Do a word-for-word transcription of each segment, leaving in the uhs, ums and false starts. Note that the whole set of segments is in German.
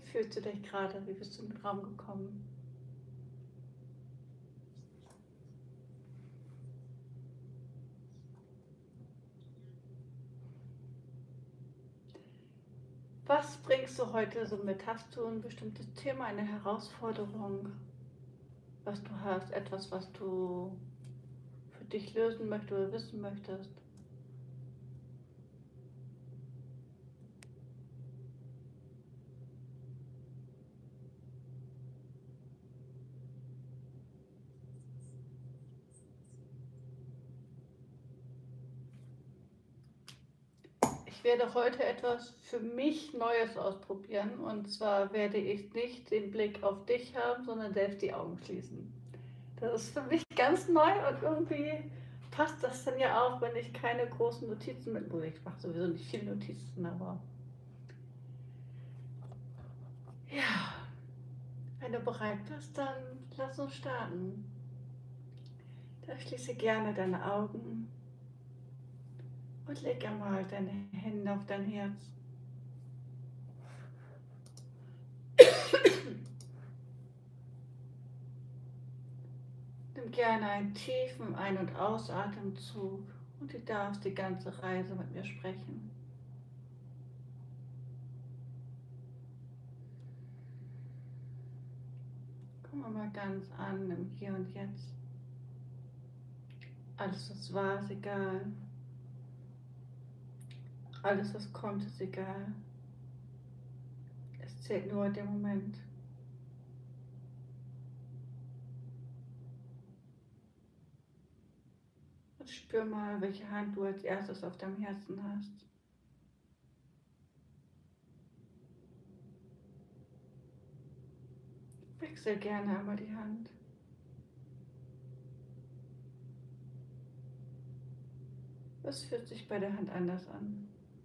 fühlst du dich gerade? Wie bist du in den Raum gekommen? Was bringst du heute so mit? Hast du ein bestimmtes Thema, eine Herausforderung, was du hast, etwas, was du für dich lösen möchtest oder wissen möchtest? Ich werde heute etwas für mich Neues ausprobieren, und zwar werde ich nicht den Blick auf dich haben, sondern selbst die Augen schließen. Das ist für mich ganz neu, und irgendwie passt das dann ja auch, wenn ich keine großen Notizen mit mir. Ich mache sowieso nicht viele Notizen, aber ja, wenn du bereit bist, dann lass uns starten. Dann schließe gerne deine Augen und leg einmal deine Hände auf dein Herz. Nimm gerne einen tiefen Ein- und Ausatemzug, und du darfst die ganze Reise mit mir sprechen. Komm mal ganz an im Hier und Jetzt. Alles, was war, ist egal. Alles, was kommt, ist egal. Es zählt nur der Moment. Und spür mal, welche Hand du als erstes auf deinem Herzen hast. Wechsel gerne einmal die Hand. Was fühlt sich bei der Hand anders an?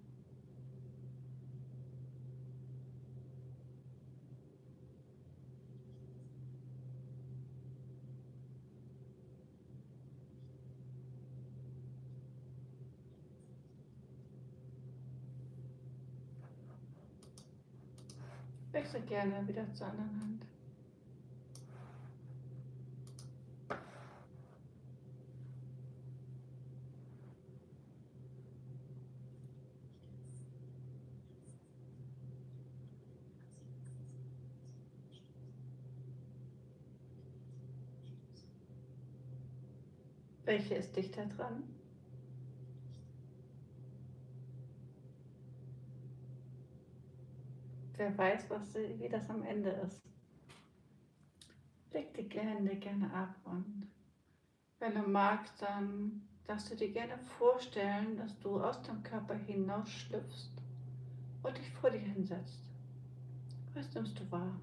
Wechsel gerne wieder zur anderen Hand. Welche ist dichter dran? Wer weiß, was, wie das am Ende ist. Leg die Hände gerne ab, und wenn du magst, dann darfst du dir gerne vorstellen, dass du aus dem Körper hinaus schlüpfst und dich vor dir hinsetzt. Was nimmst du wahr?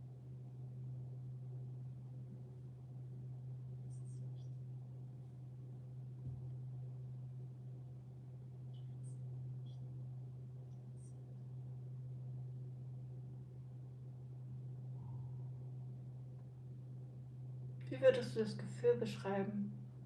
Wie würdest du das Gefühl beschreiben?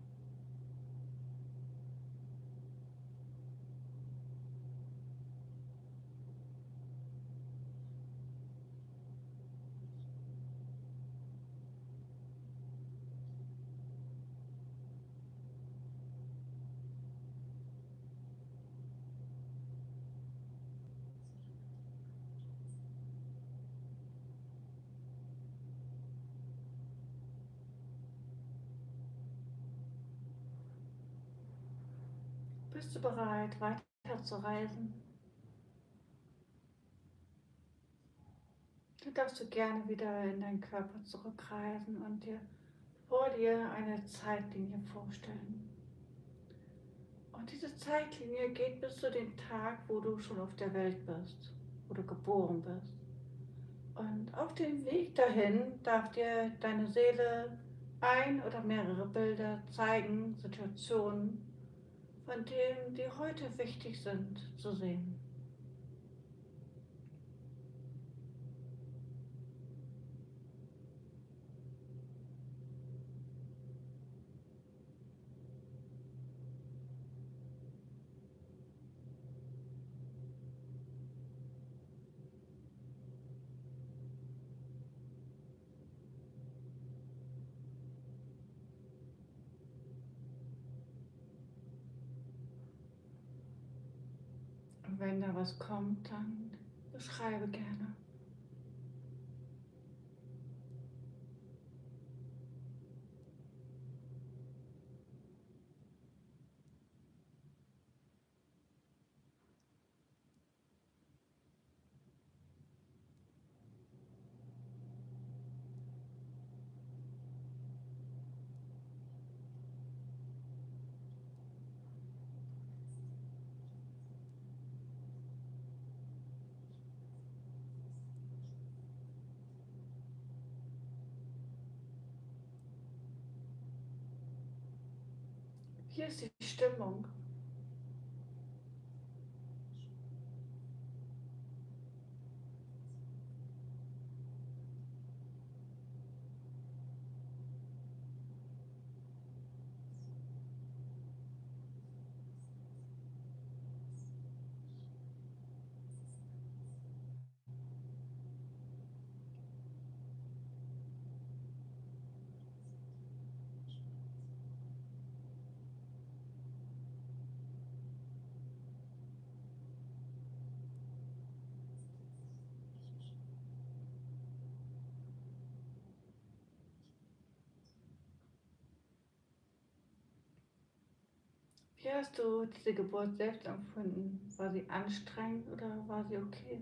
Bist du bereit, weiter zu reisen? Dann darfst du gerne wieder in deinen Körper zurückreisen und dir vor dir eine Zeitlinie vorstellen. Und diese Zeitlinie geht bis zu dem Tag, wo du schon auf der Welt bist, wo du geboren bist. Und auf dem Weg dahin darf dir deine Seele ein oder mehrere Bilder zeigen, Situationen, von denen, die heute wichtig sind, zu sehen. Und wenn da was kommt, dann beschreibe gerne. Wie ist die Stimmung? Wie hast du diese Geburt selbst empfunden? War sie anstrengend oder war sie okay?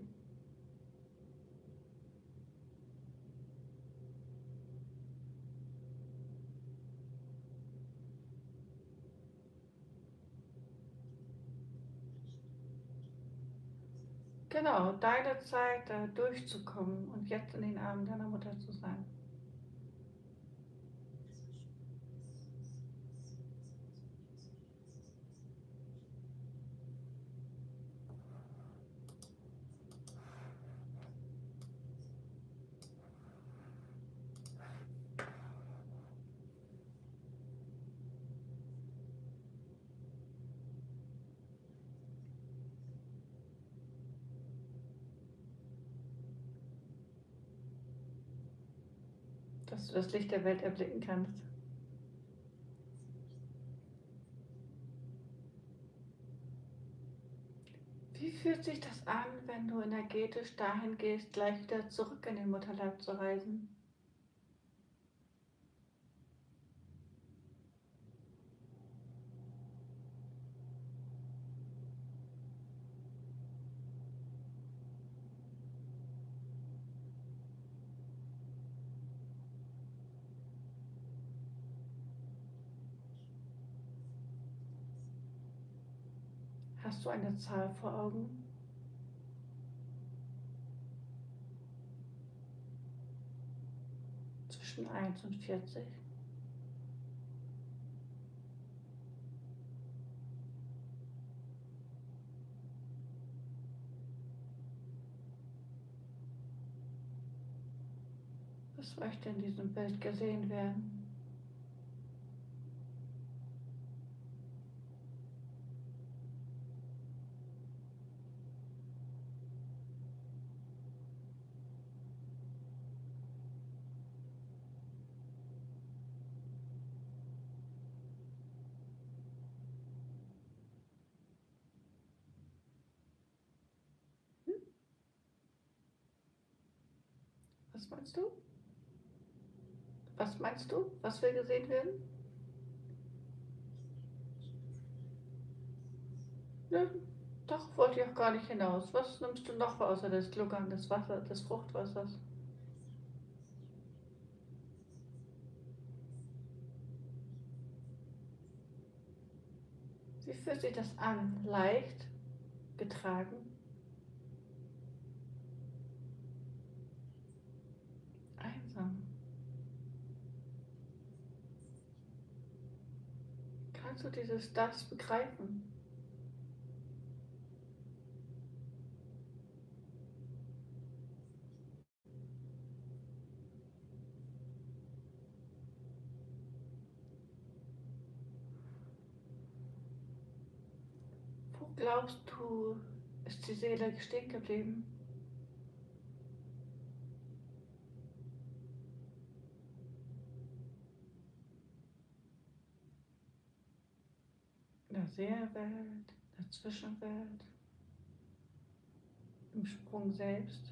Genau, deine Zeit, da durchzukommen und jetzt in den Armen deiner Mutter zu sein. Dass du das Licht der Welt erblicken kannst. Wie fühlt sich das an, wenn du energetisch dahin gehst, gleich wieder zurück in den Mutterleib zu reisen? Hast du eine Zahl vor Augen? Zwischen eins und vierzig? Was möchte in diesem Bild gesehen werden? Hm? Was meinst du? Was meinst du? Was will gesehen werden? Nö, doch wollte ich auch gar nicht hinaus. Was nimmst du noch außer das Gluckern des Wassers, des Fruchtwassers? Wie fühlt sich das an? Leicht, getragen, einsam. Kannst du dieses Das begreifen? Wo glaubst du, ist die Seele stehen geblieben? In der Seelenwelt, in der Zwischenwelt? im Sprung selbst.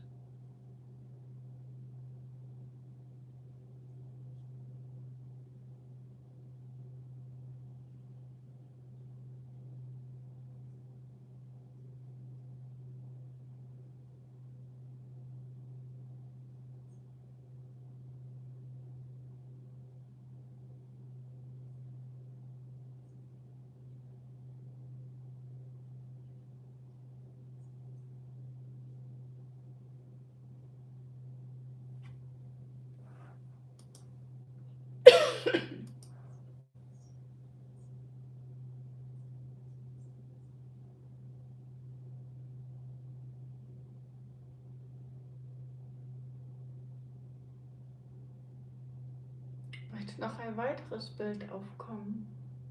Möchte noch ein weiteres Bild aufkommen.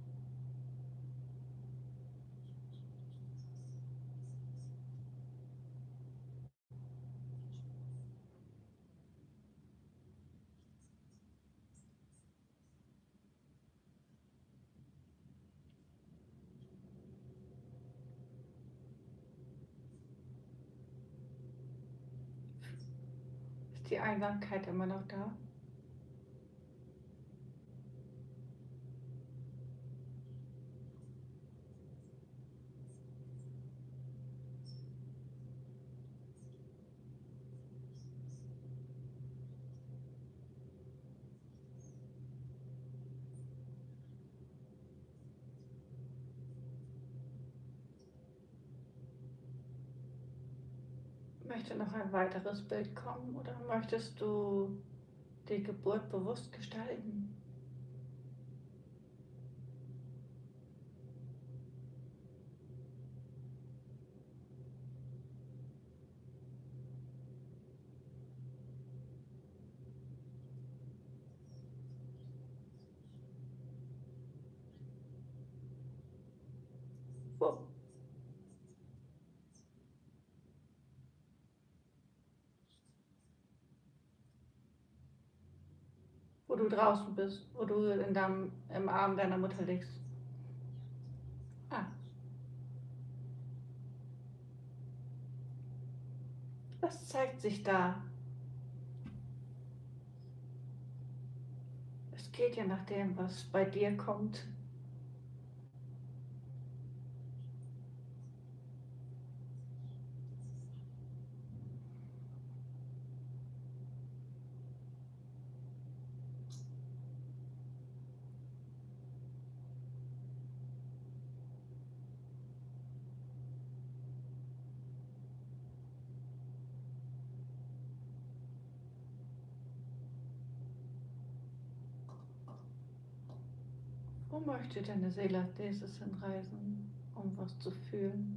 Ist die Einsamkeit immer noch da? Möchte noch ein weiteres Bild kommen oder möchtest du die Geburt bewusst gestalten? Wo, wo du draußen bist, wo du in deinem, im Arm deiner Mutter liegst. Ah, was zeigt sich da? Es geht ja nach dem, was bei dir kommt. Wo möchte deine Seele als nächstes hinreisen, um was zu fühlen?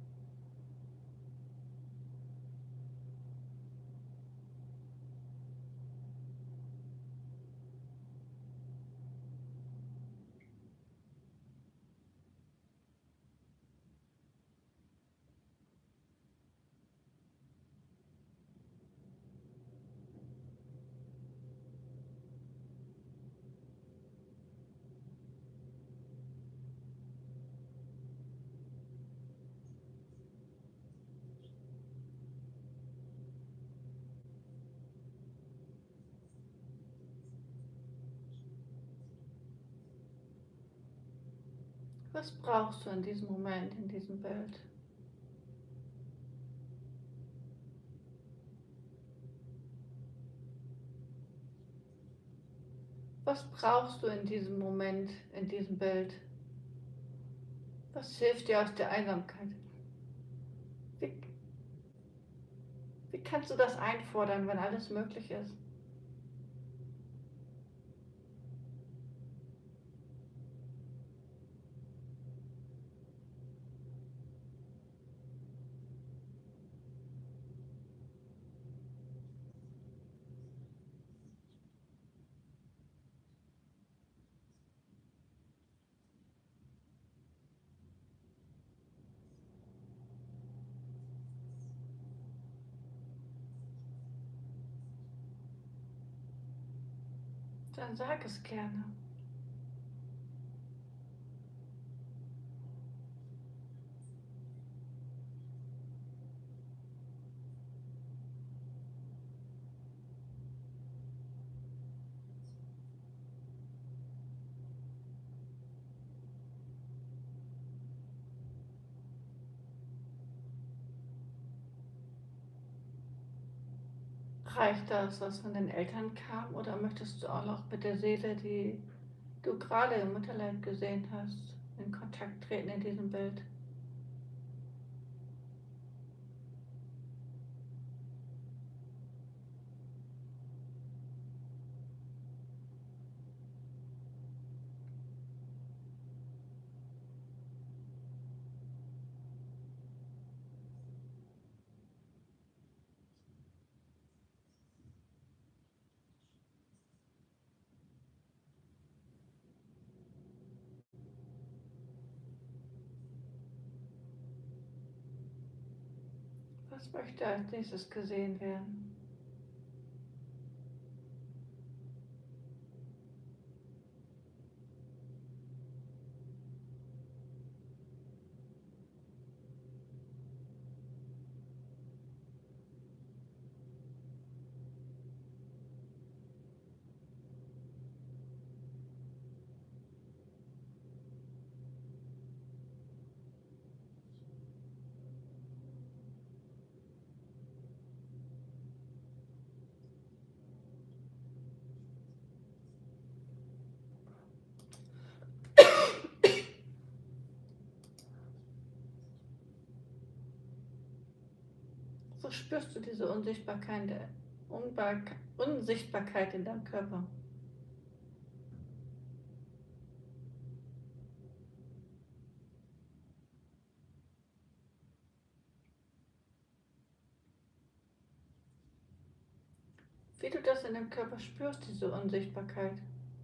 Was brauchst du in diesem Moment, in diesem Bild? Was brauchst du in diesem Moment, in diesem Bild? Was hilft dir aus der Einsamkeit? Wie, wie kannst du das einfordern, wenn alles möglich ist? Dann sag es gerne. Reicht das, was von den Eltern kam, oder möchtest du auch noch mit der Seele, die du gerade im Mutterleib gesehen hast, in Kontakt treten in diesem Bild? Was möchte als nächstes gesehen werden? So spürst du diese Unsichtbarkeit, Unsichtbarkeit in deinem Körper. Wie du das in deinem Körper spürst, diese Unsichtbarkeit.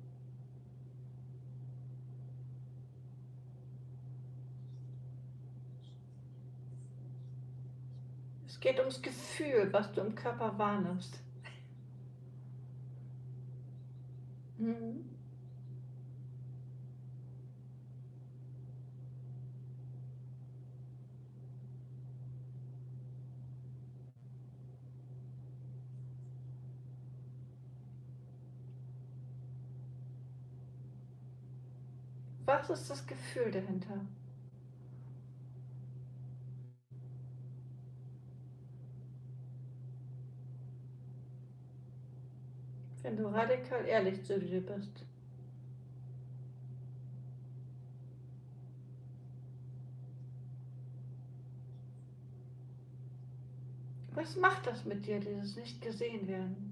Es geht ums Gefühl, was du im Körper wahrnimmst. Mhm. Was ist das Gefühl dahinter? Wenn du radikal ehrlich zu dir bist. Was macht das mit dir, dieses nicht gesehen werden?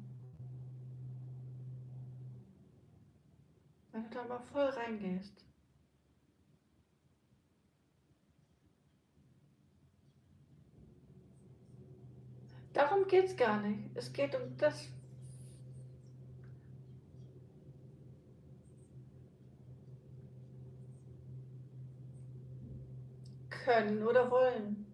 Wenn du da mal voll reingehst. Darum geht es gar nicht. Es geht um das Können oder Wollen.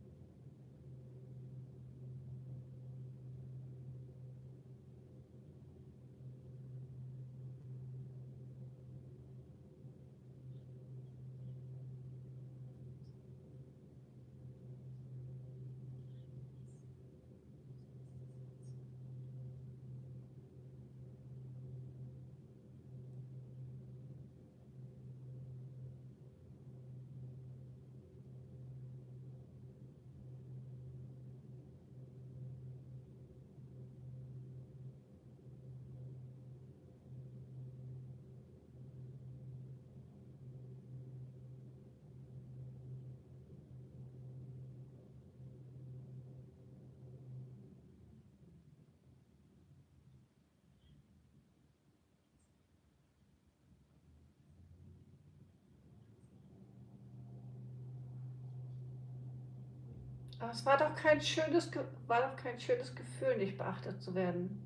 Aber es war doch kein schönes, war doch kein schönes Gefühl, nicht beachtet zu werden.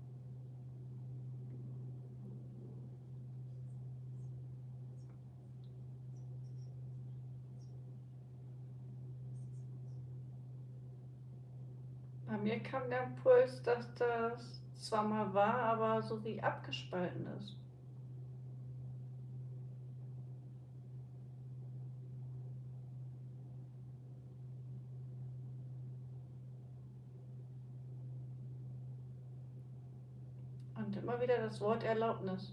Bei mir kam der Impuls, dass das zwar mal war, aber so wie abgespalten ist. Und immer wieder das Wort Erlaubnis.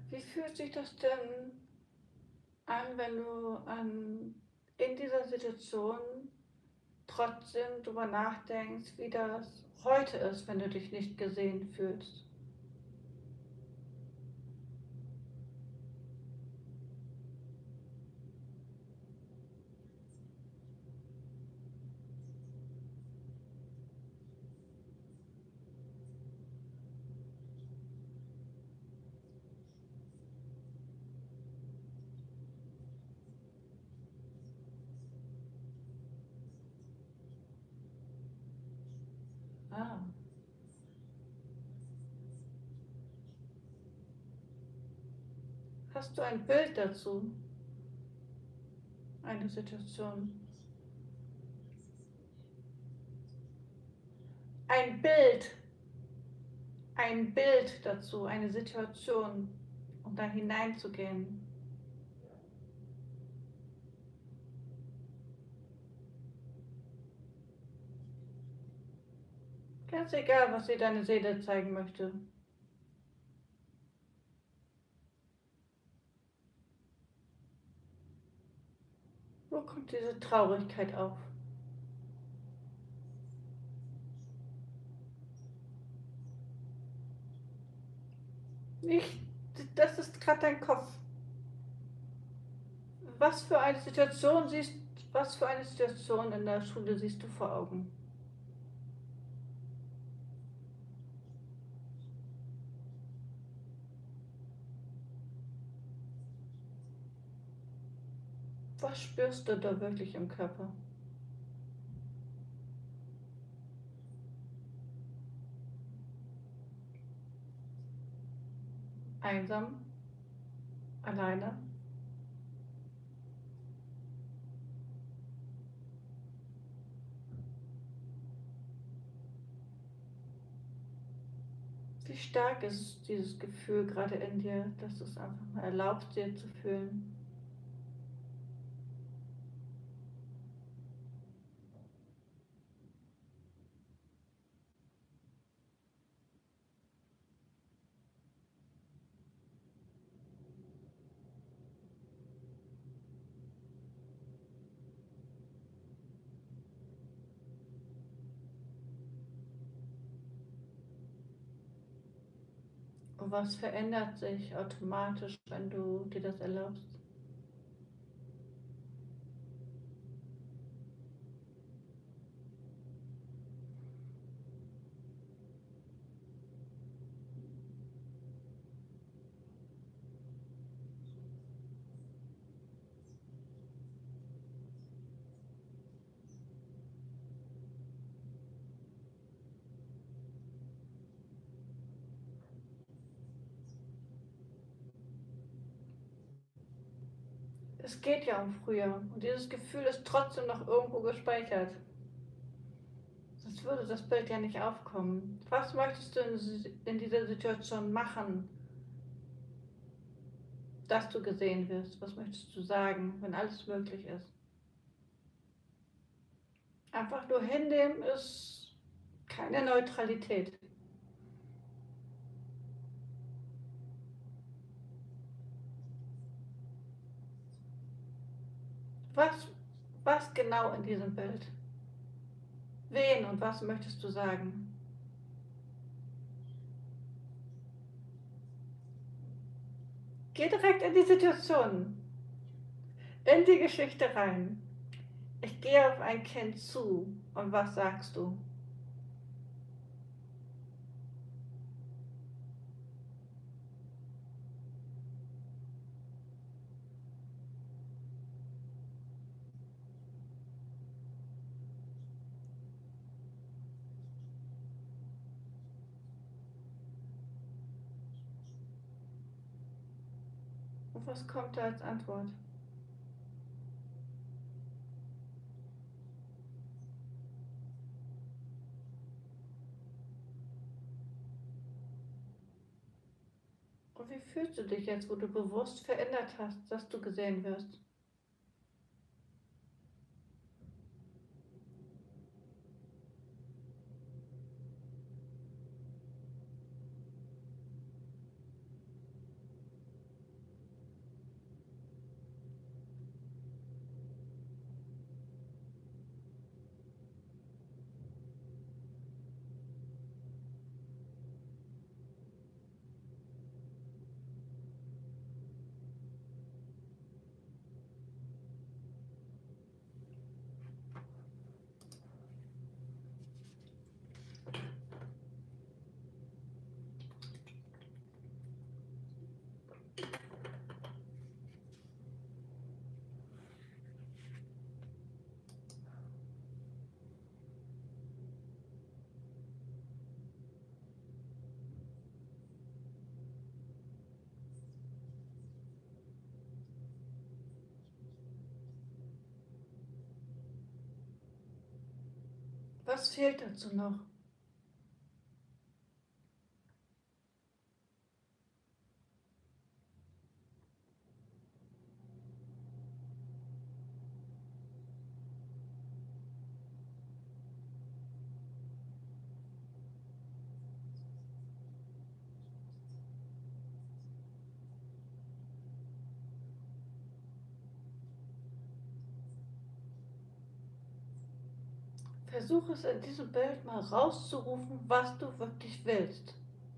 Wie fühlt sich das denn an, wenn du an, in dieser Situation trotzdem darüber nachdenkst, wie das heute ist, wenn du dich nicht gesehen fühlst? Ah, hast du ein Bild dazu, eine Situation? Ein Bild, ein Bild dazu, eine Situation, um da hineinzugehen. Ganz egal, was dir deine Seele zeigen möchte. Wo kommt diese Traurigkeit auf? Nicht, das ist gerade dein Kopf. Was für eine Situation siehst, was für eine Situation in der Schule siehst du vor Augen? Was spürst du da wirklich im Körper? Einsam? Alleine? Wie stark ist dieses Gefühl gerade in dir, dass du es einfach mal erlaubst, dir zu fühlen? Und was verändert sich automatisch, wenn du dir das erlaubst? Es geht ja um früher und dieses Gefühl ist trotzdem noch irgendwo gespeichert. Sonst würde das Bild ja nicht aufkommen. Was möchtest du in dieser Situation machen, dass du gesehen wirst? Was möchtest du sagen, wenn alles möglich ist? Einfach nur hinnehmen ist keine Neutralität. Was, was genau in diesem Bild? Wen und was möchtest du sagen? Geh direkt in die Situation, in die Geschichte rein. Ich gehe auf ein Kind zu und was sagst du? Und was kommt da als Antwort? Und wie fühlst du dich jetzt, wo du bewusst verändert hast, dass du gesehen wirst? Was fehlt dazu noch? Versuch es in diesem Bild mal rauszurufen, was du wirklich willst.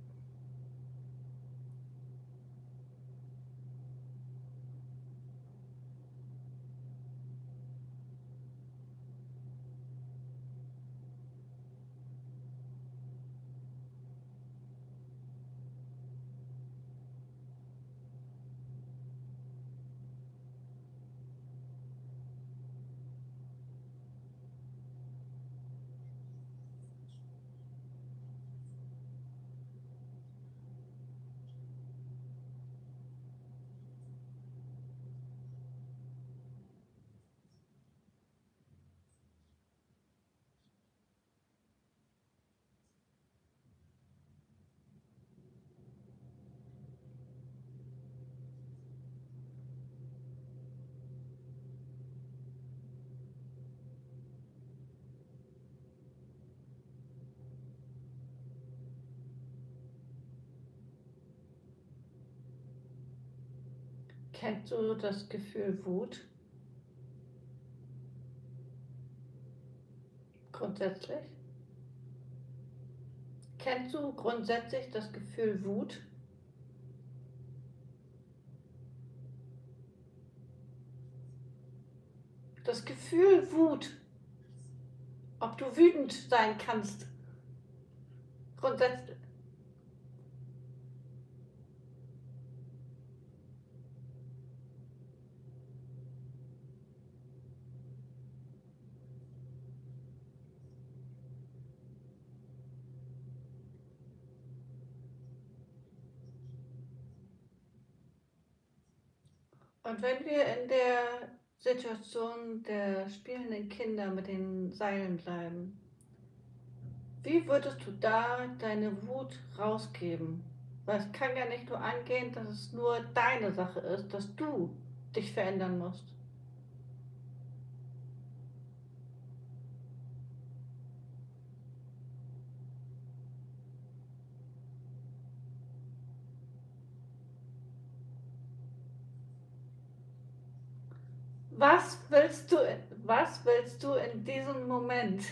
Kennst du das Gefühl Wut? Grundsätzlich? Kennst du grundsätzlich das Gefühl Wut? Das Gefühl Wut, ob du wütend sein kannst. Grundsätzlich. Und wenn wir in der Situation der spielenden Kinder mit den Seilen bleiben, wie würdest du da deine Wut rausgeben? Weil es kann ja nicht nur angehen, dass es nur deine Sache ist, dass du dich verändern musst. Was willst du, was willst du in diesem Moment?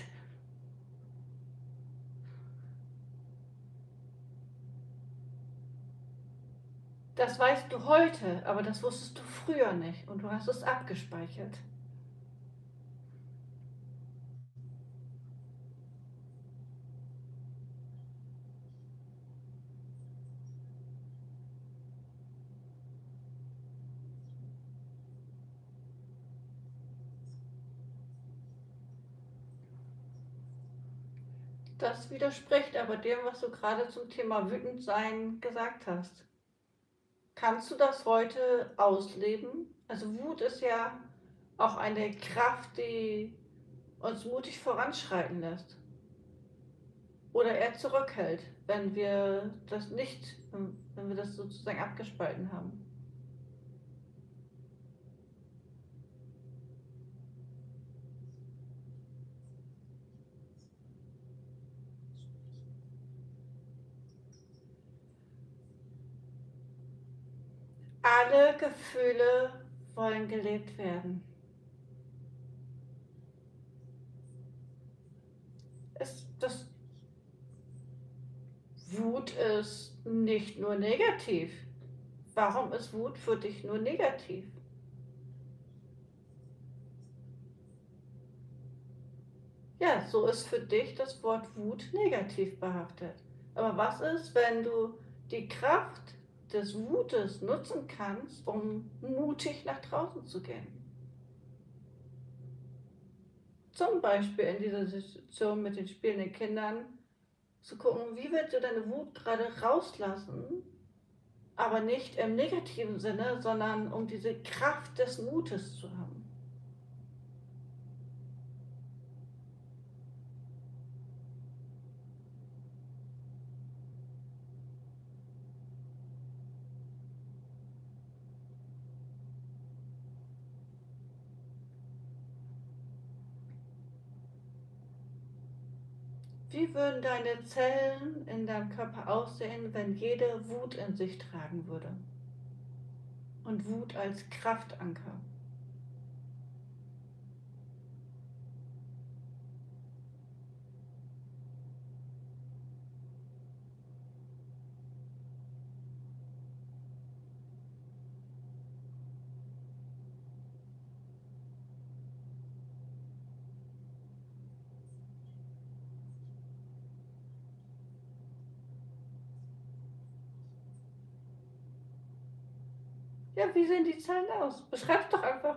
Das weißt du heute, aber das wusstest du früher nicht und du hast es abgespeichert. Das widerspricht aber dem, was du gerade zum Thema Wütendsein gesagt hast. Kannst du das heute ausleben? Also Wut ist ja auch eine Kraft, die uns mutig voranschreiten lässt. Oder eher zurückhält, wenn wir das nicht, wenn wir das sozusagen abgespalten haben. Alle Gefühle wollen gelebt werden. Es, das Wut ist nicht nur negativ. Warum ist Wut für dich nur negativ? Ja, so ist für dich das Wort Wut negativ behaftet. Aber was ist, wenn du die Kraft des Wutes nutzen kannst, um mutig nach draußen zu gehen? Zum Beispiel in dieser Situation mit den spielenden Kindern zu gucken, wie willst du deine Wut gerade rauslassen, aber nicht im negativen Sinne, sondern um diese Kraft des Mutes zu haben. Wie würden deine Zellen in deinem Körper aussehen, wenn jede Wut in sich tragen würde? Und Wut als Kraftanker. Ja, wie sehen die Zellen aus? Beschreib's doch einfach.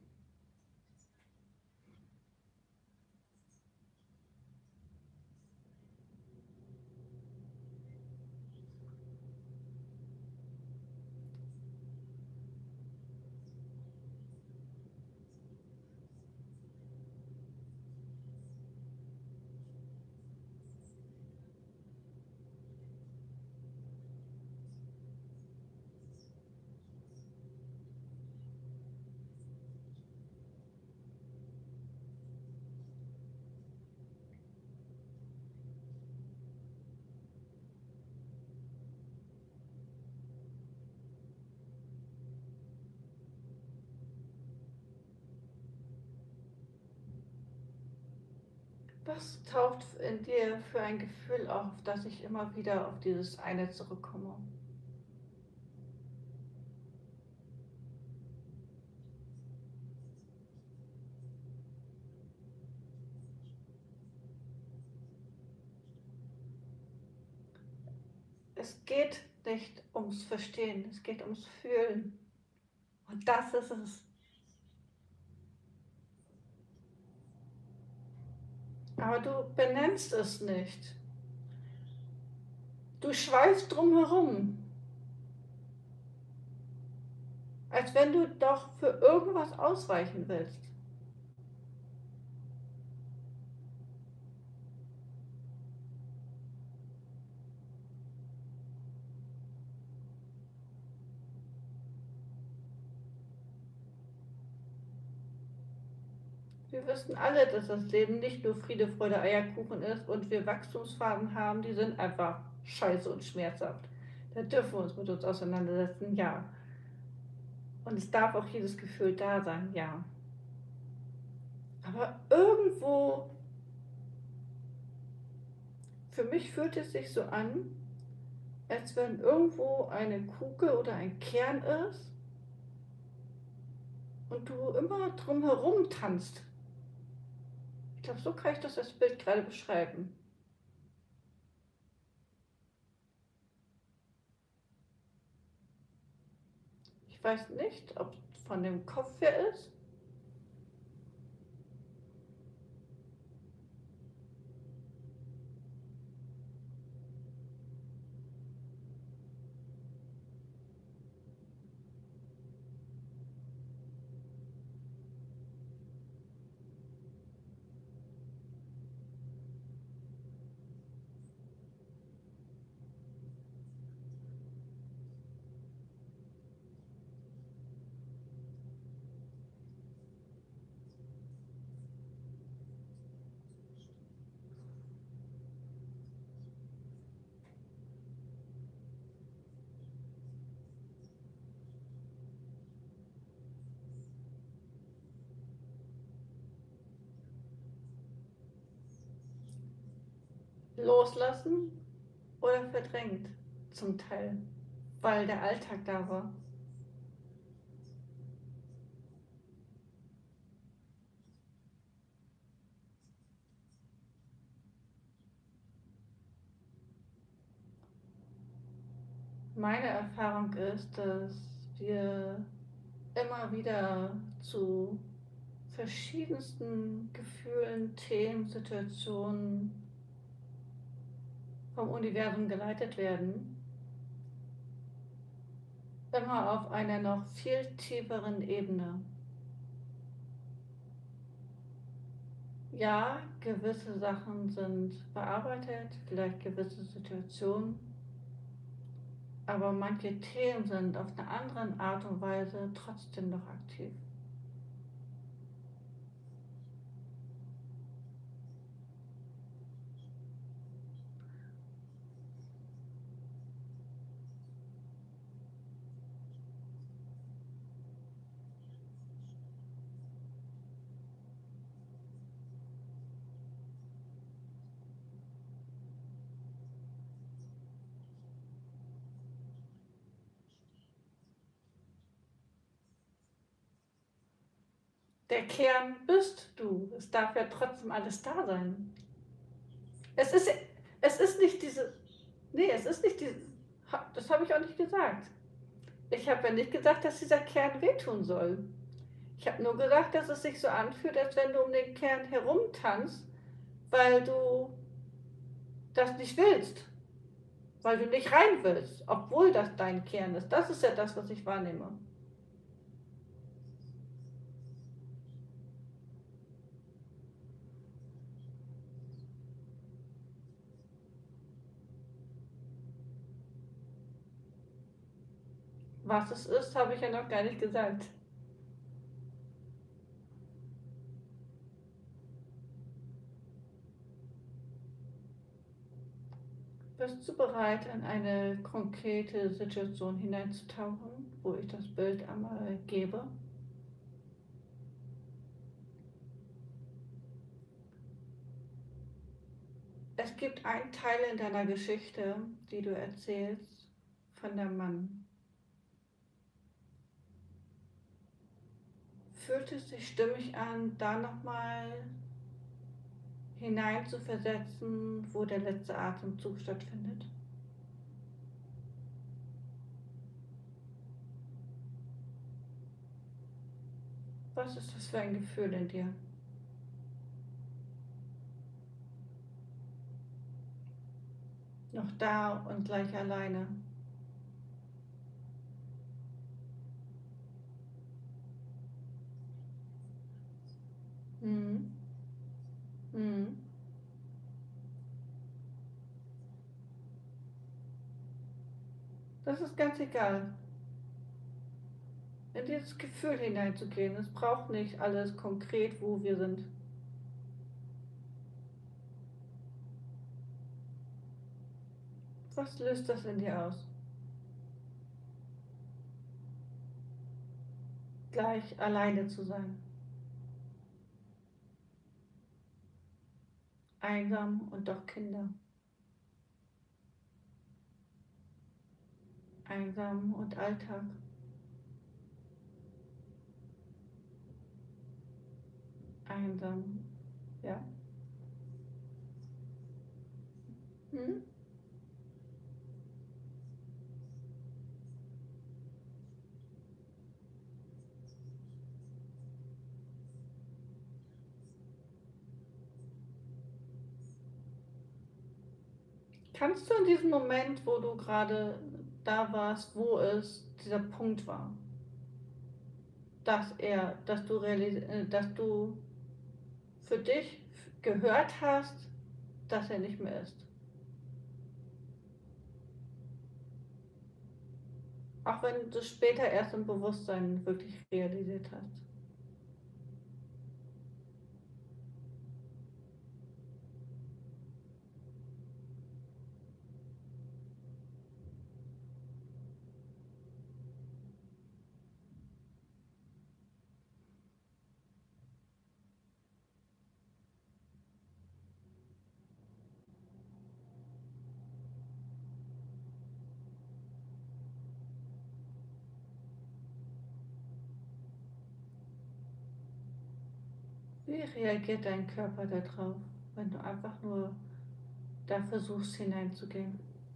Was taucht in dir für ein Gefühl auf, dass ich immer wieder auf dieses eine zurückkomme? Es geht nicht ums Verstehen, es geht ums Fühlen. Und das ist es. Aber du benennst es nicht. Du schweifst drum herum, als wenn du doch für irgendwas ausweichen willst. Wir wissen alle, dass das Leben nicht nur Friede, Freude, Eierkuchen ist und wir Wachstumsphasen haben, die sind einfach scheiße und schmerzhaft. Da dürfen wir uns mit uns auseinandersetzen, ja. Und es darf auch jedes Gefühl da sein, ja. Aber irgendwo, für mich fühlt es sich so an, als wenn irgendwo eine Kugel oder ein Kern ist und du immer drum herum tanzt. Ich glaube, so kann ich das als Bild gerade beschreiben. Ich weiß nicht, ob es von dem Kopf her ist. Loslassen oder verdrängt, zum Teil, weil der Alltag da war. Meine Erfahrung ist, dass wir immer wieder zu verschiedensten Gefühlen, Themen, Situationen vom Universum geleitet werden, immer auf einer noch viel tieferen Ebene. Ja, gewisse Sachen sind bearbeitet, vielleicht gewisse Situationen, aber manche Themen sind auf eine andere Art und Weise trotzdem noch aktiv. Der Kern bist du. Es darf ja trotzdem alles da sein. Es ist, es ist nicht diese, nee, es ist nicht diese, das habe ich auch nicht gesagt. Ich habe ja nicht gesagt, dass dieser Kern wehtun soll. Ich habe nur gesagt, dass es sich so anfühlt, als wenn du um den Kern herumtanzt, weil du das nicht willst, weil du nicht rein willst, obwohl das dein Kern ist. Das ist ja das, was ich wahrnehme. Was es ist, habe ich ja noch gar nicht gesagt. Bist du bereit, in eine konkrete Situation hineinzutauchen, wo ich das Bild einmal gebe? Es gibt einen Teil in deiner Geschichte, die du erzählst, von dem Mann. Fühlt es sich stimmig an, da nochmal hinein zu versetzen, wo der letzte Atemzug stattfindet? Was ist das für ein Gefühl in dir? Noch da und gleich alleine. Mhm. Mhm. Das ist ganz egal. In dieses Gefühl hineinzugehen. Es braucht nicht alles konkret, wo wir sind. Was löst das in dir aus? Gleich alleine zu sein. Einsam und doch Kinder. Einsam und Alltag. Einsam, ja. Hm? Kannst du in diesem Moment, wo du gerade da warst, wo es dieser Punkt war, dass er, dass du realis äh, dass du für dich gehört hast, dass er nicht mehr ist? Auch wenn du es später erst im Bewusstsein wirklich realisiert hast. Wie reagiert dein Körper darauf, wenn du einfach nur da versuchst hineinzugehen?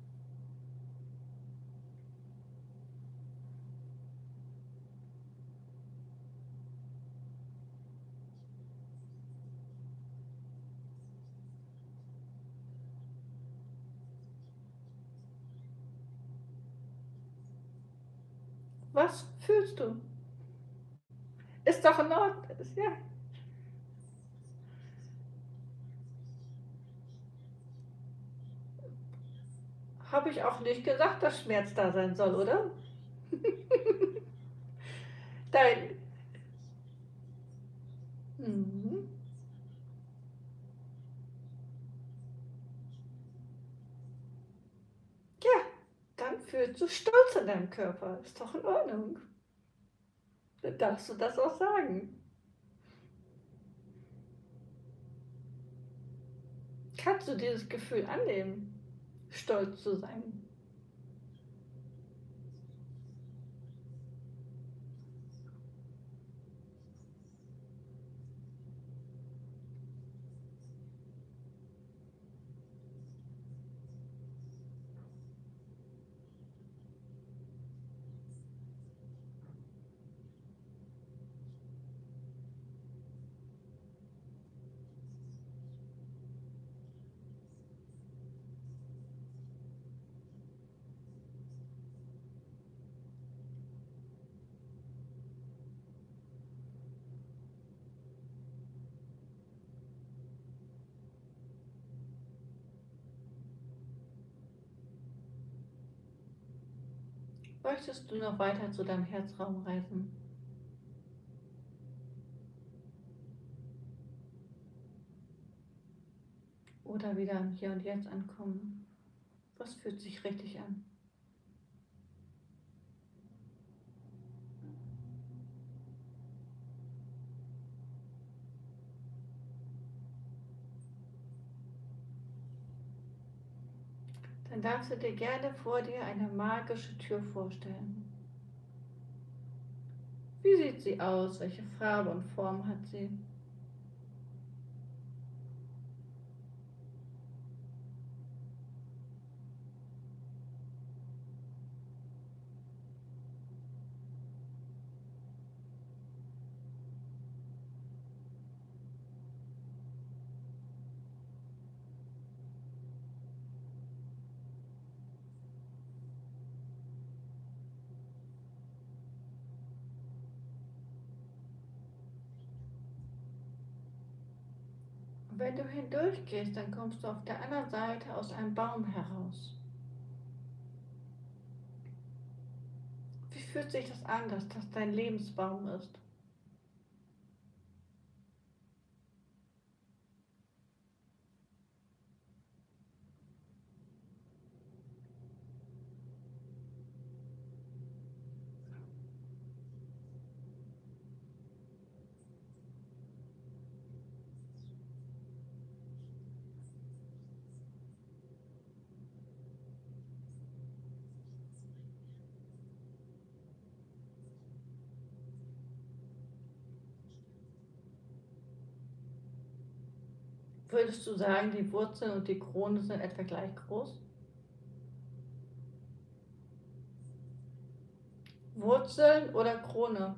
Was fühlst du? Ist doch in Ordnung. Ja, habe ich auch nicht gesagt, dass Schmerz da sein soll, oder? Dein. Mhm. Ja, dann fühlst du Stolz in deinem Körper. Ist doch in Ordnung. Dann darfst du das auch sagen. Kannst du dieses Gefühl annehmen, stolz zu sein? Möchtest du noch weiter zu deinem Herzraum reisen? Oder wieder im Hier und Jetzt ankommen? Was fühlt sich richtig an? Dann darfst du dir gerne vor dir eine magische Tür vorstellen. Wie sieht sie aus? Welche Farbe und Form hat sie? Und wenn du hindurchgehst, dann kommst du auf der anderen Seite aus einem Baum heraus. Wie fühlt sich das an, dass das dein Lebensbaum ist? Würdest du sagen, die Wurzeln und die Krone sind etwa gleich groß? Wurzeln oder Krone?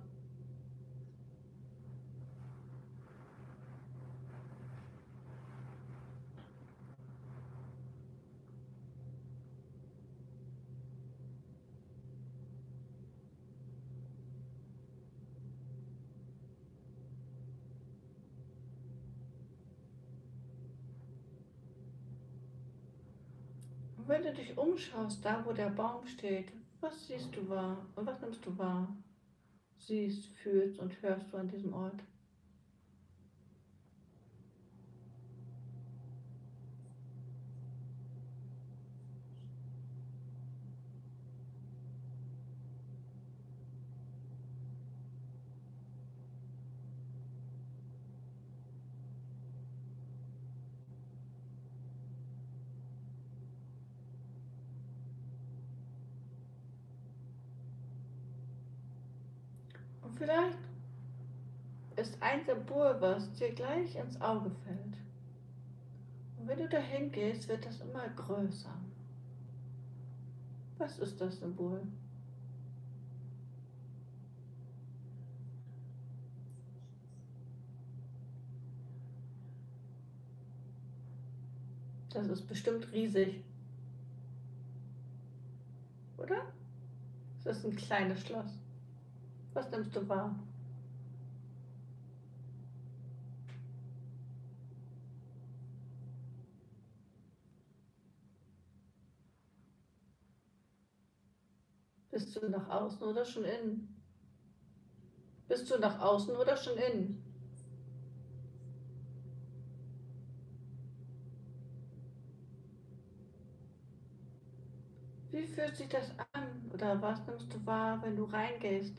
Und wenn du dich umschaust, da wo der Baum steht, was siehst du wahr und was nimmst du wahr? Siehst, fühlst und hörst du an diesem Ort? Und vielleicht ist ein Symbol, was dir gleich ins Auge fällt. Und wenn du dahin gehst, wird das immer größer. Was ist das Symbol? Das ist bestimmt riesig, oder? Das ist ein kleines Schloss. Was nimmst du wahr? Bist du nach außen oder schon innen? Bist du nach außen oder schon innen? Wie fühlt sich das an oder was nimmst du wahr, wenn du reingehst?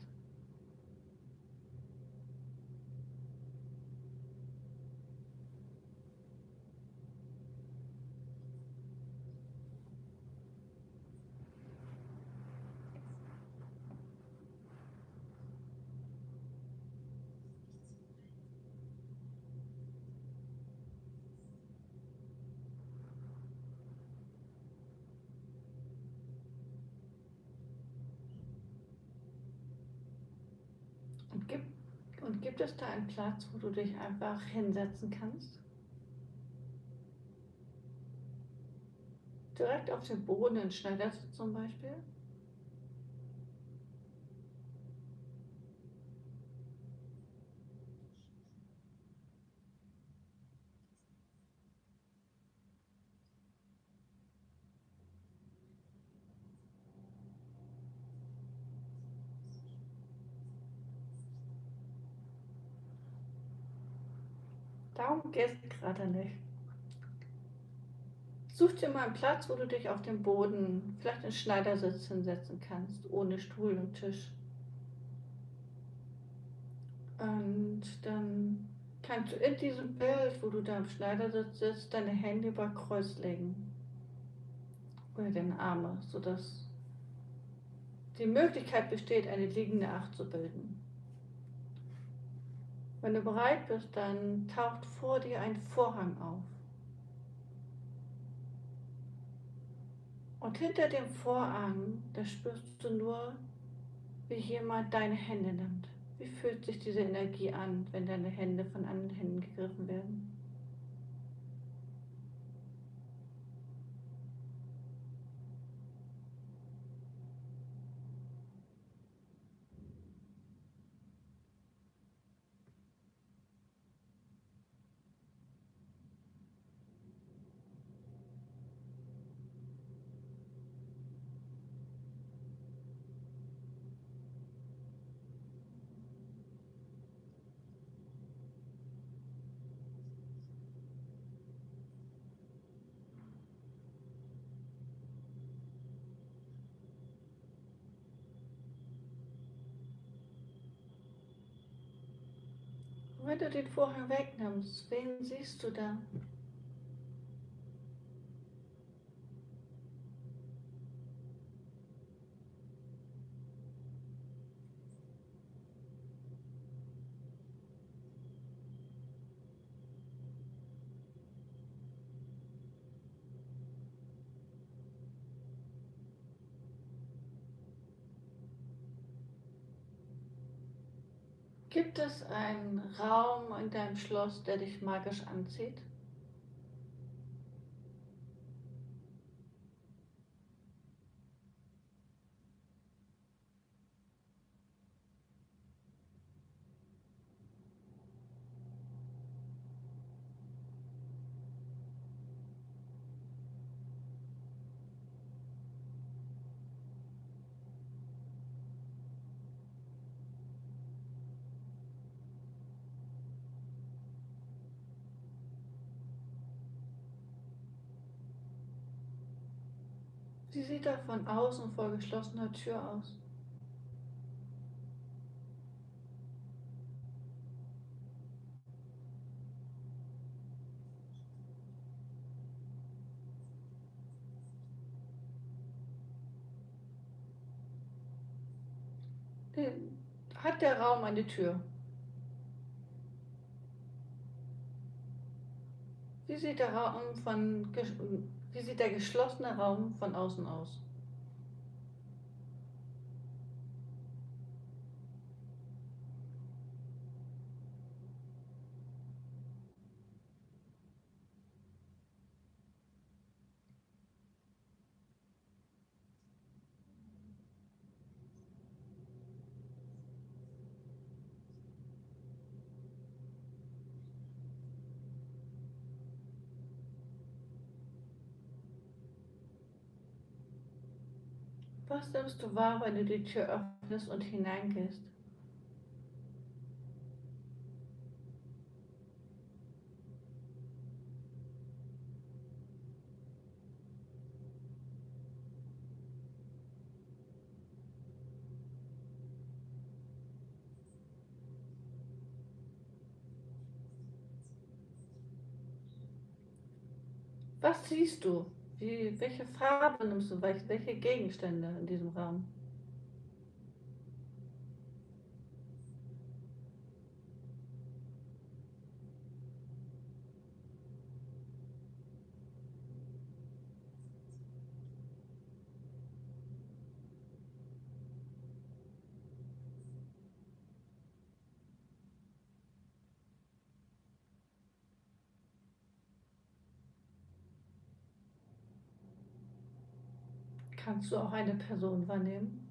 Und gibt, und gibt es da einen Platz, wo du dich einfach hinsetzen kannst? Direkt auf dem Boden in Schneidersitz zum Beispiel? Darum geht es gerade nicht. Such dir mal einen Platz, wo du dich auf dem Boden, vielleicht in Schneidersitz hinsetzen kannst, ohne Stuhl und Tisch. Und dann kannst du in diesem Bild, wo du da im Schneidersitz sitzt, deine Hände über Kreuz legen. Oder deine Arme, sodass die Möglichkeit besteht, eine liegende Acht zu bilden. Wenn du bereit bist, dann taucht vor dir ein Vorhang auf. Und hinter dem Vorhang, da spürst du nur, wie jemand deine Hände nimmt. Wie fühlt sich diese Energie an, wenn deine Hände von anderen Händen gegriffen werden? Und wenn du den Vorhang wegnimmst, wen siehst du da? Gibt es einen Raum in deinem Schloss, der dich magisch anzieht? Wie sieht er von außen vor geschlossener Tür aus? Hat der Raum eine Tür? Wie sieht der Raum von, wie sieht der geschlossene Raum von außen aus? Was nimmst du wahr, wenn du die Tür öffnest und hineingehst? Was siehst du? Wie, welche Farbe nimmst du? Welche, welche Gegenstände in diesem Raum? Kannst du auch eine Person wahrnehmen?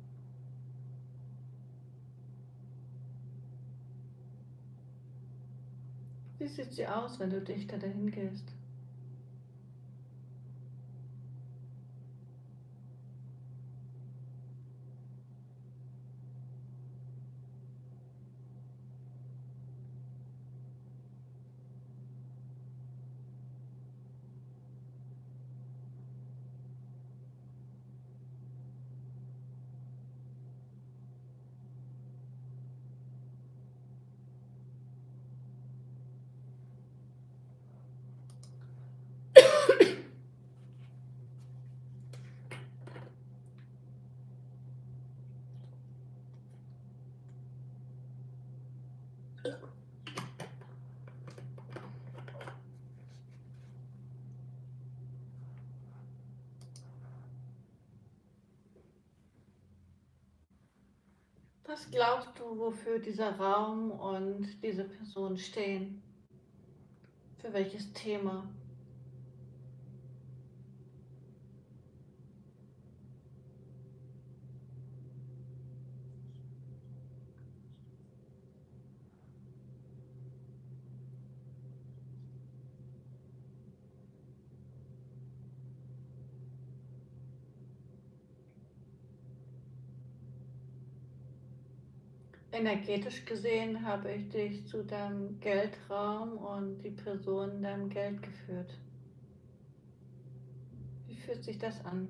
Wie sieht sie aus, wenn du dichter dahin gehst? Was glaubst du, wofür dieser Raum und diese Person stehen? Für welches Thema? Energetisch gesehen habe ich dich zu deinem Geldraum und die Person in deinem Geld geführt. Wie fühlt sich das an?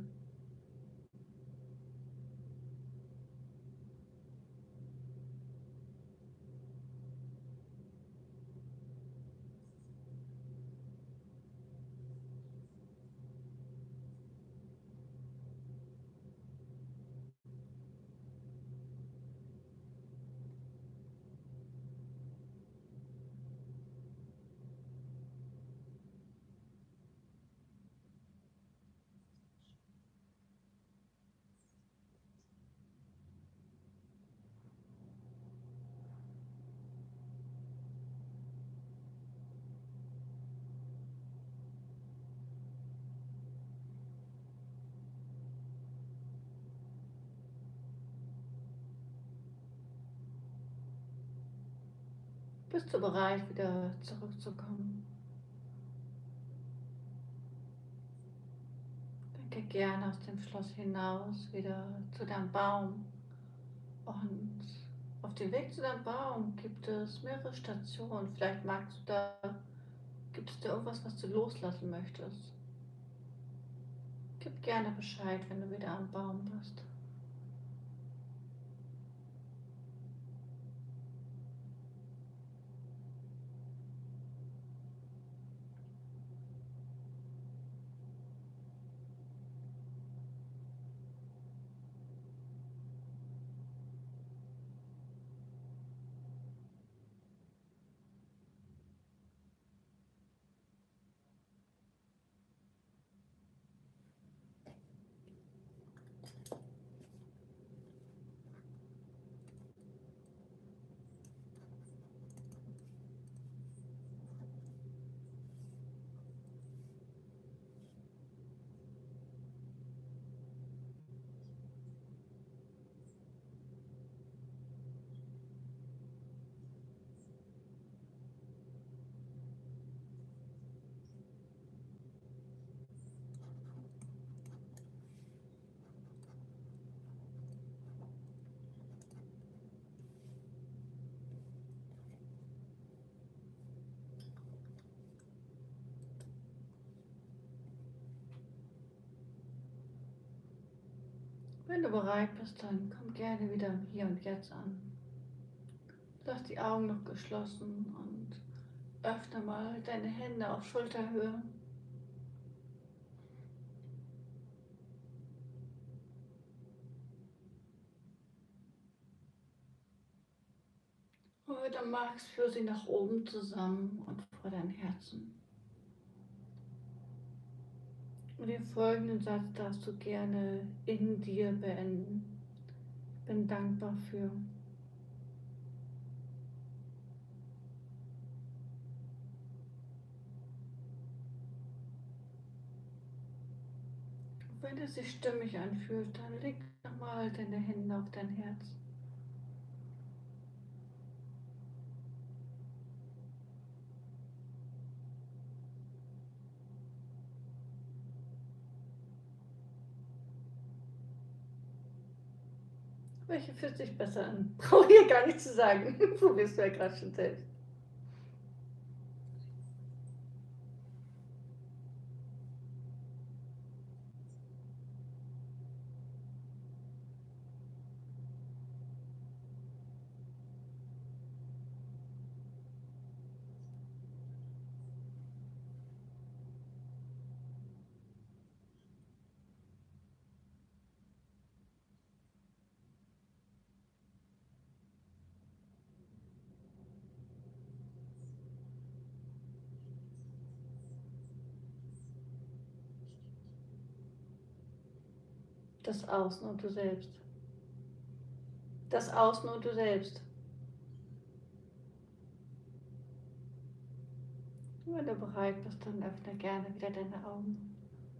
Bist du bereit, wieder zurückzukommen? Denke gerne aus dem Schloss hinaus, wieder zu deinem Baum. Und auf dem Weg zu deinem Baum gibt es mehrere Stationen. Vielleicht magst du da, gibt es da irgendwas, was du loslassen möchtest? Gib gerne Bescheid, wenn du wieder am Baum bist. Wenn du bereit bist, dann komm gerne wieder im Hier und Jetzt an. Lass die Augen noch geschlossen und öffne mal deine Hände auf Schulterhöhe. Und wenn du magst, führ sie nach oben zusammen und vor dein Herzen. Und den folgenden Satz darfst du gerne in dir beenden. Ich bin dankbar für. Wenn es sich stimmig anfühlt, dann leg nochmal deine Hände auf dein Herz. Welche fühlt sich besser an? Brauche ich gar nicht zu sagen. Probierst du ja gerade schon selbst. Das Außen und du selbst. Das Außen und du selbst. Wenn du bereit bist, dann öffne gerne wieder deine Augen.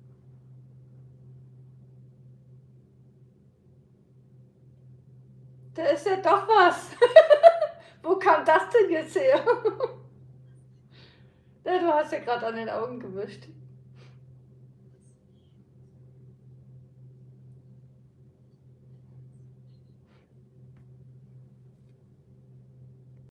Da ist ja doch was. Wo kam das denn jetzt her? Ja, du hast ja gerade an den Augen gewischt.